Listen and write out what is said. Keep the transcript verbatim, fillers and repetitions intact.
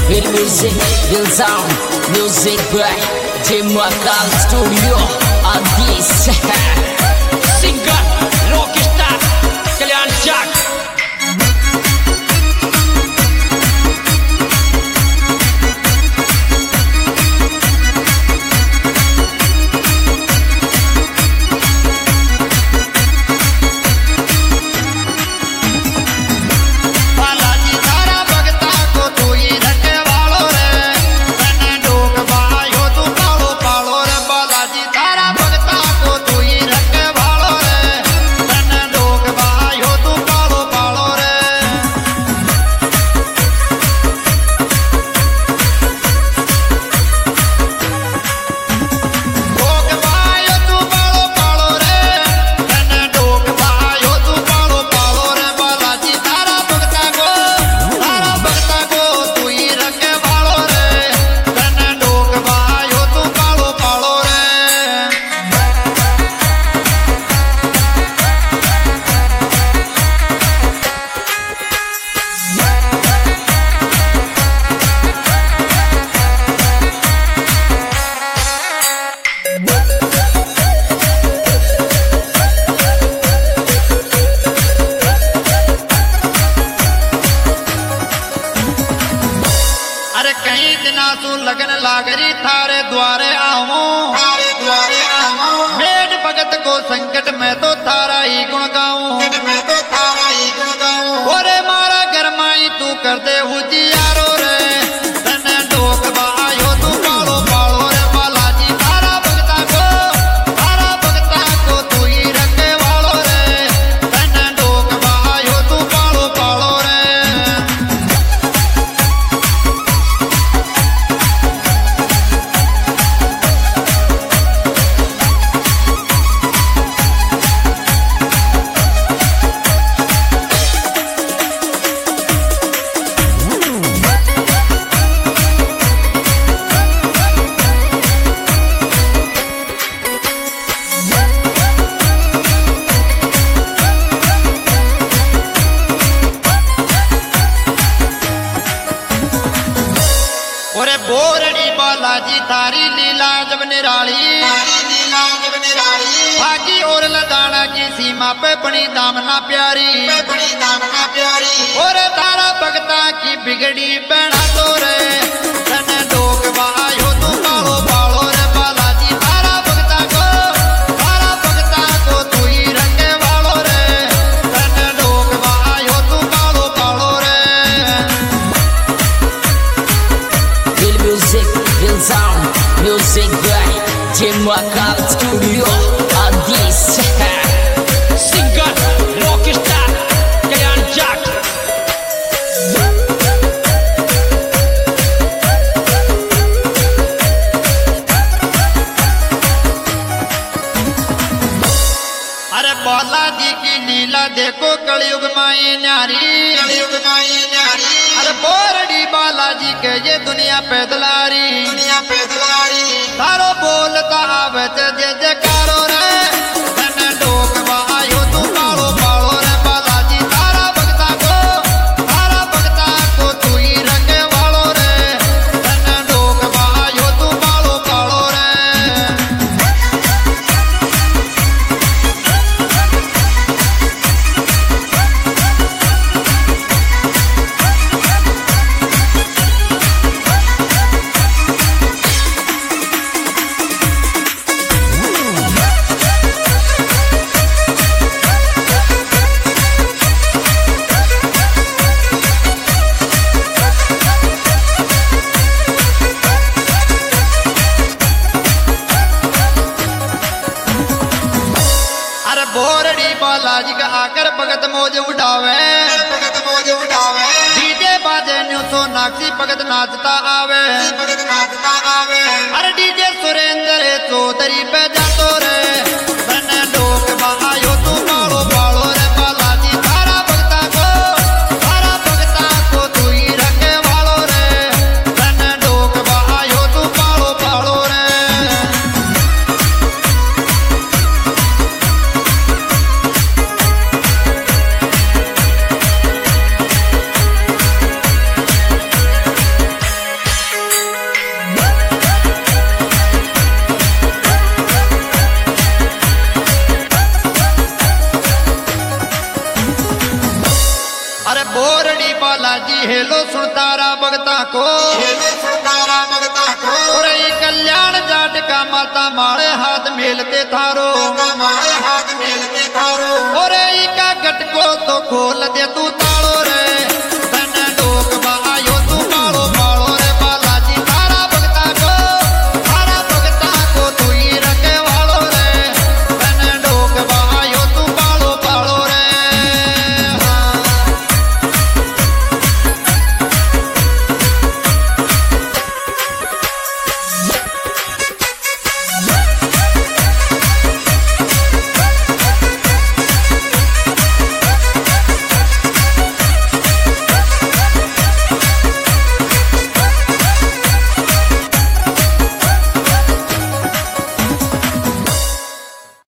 Real music, real sound, music by Jim Wakal Studio. On this singer, rockstar, Kalyan Jack. लगन लागरी थारे द्वारे आऊं, थारे द्वारे आऊं। मेड भगत को संकट में तो थारा ही गुण गाऊं, मैं तो थारा ही गुण गाऊं। ओरे मारा गरमाई तू कर दे उजियारो रे, तने डोक बायो तू पालो पालो रे बालाजी। थारा भगता को, थारा भगता को तू ही रखे वालो रे, तने डोक बायो तू पालो पालो रे। बोरड़ी बालाजी थारी लीला जब निराली, लीला जब निराली। भागी और लदाना की सीमा पे बनी दामना प्यारी, बनी दामना प्यारी। और तारा भगता की बिगड़ी बहना तो रे, तने डोक बायो तू पालो पालो रे बालाजी। तारा भगता को, तारा भगता को तू ही रखे वालो रे, तने डोक बायो तू पालो पालो रे। Music, real sound, music by Jim Wakal Studio. On this singer, rockstar, Kalyan Jack. अरे बालाजी की लीला देखो कलयुग माई न्यारी, कलयुग माई न्यारी। अरे बोरड़ी बालाजी के ये दुनिया पैदलारी, दुनिया पैदलारी। तारो बोलता आवे जे जयकारो रे, तने डोक बायो तू पालो पालो रे बालाजी। तारा भगता को, तारा भगता को तू ही रखे वालो रे, तने डोक बायो तू पालो पालो रे। बोरड़ी बालाजी का आकर भगत मौज उठावे, भगत मौज उठावे। डीजे बाजे न्यू सोनाक्षी भगत नाचता आवे, भगत नाचता आवे। अरे डीजे सुरेंद्र चौधरी पे जातो रे, तने डोक बायो तू पालो पालो रे बालाजी। तारा भगता को, तारा भगता को तू ही रखे वालो रे, तने डोक बायो तू पालो पालो रे। अरे बोरडी बालाजी हेलो सुनतारा भगता को, हेलो सुनतारा भगता को। और ये कल्याण जाट का माता मारे हाथ मेलते थारो, मारे हाथ मेलते थारो। और ये का गट को तो खोल दे तू तालो रे।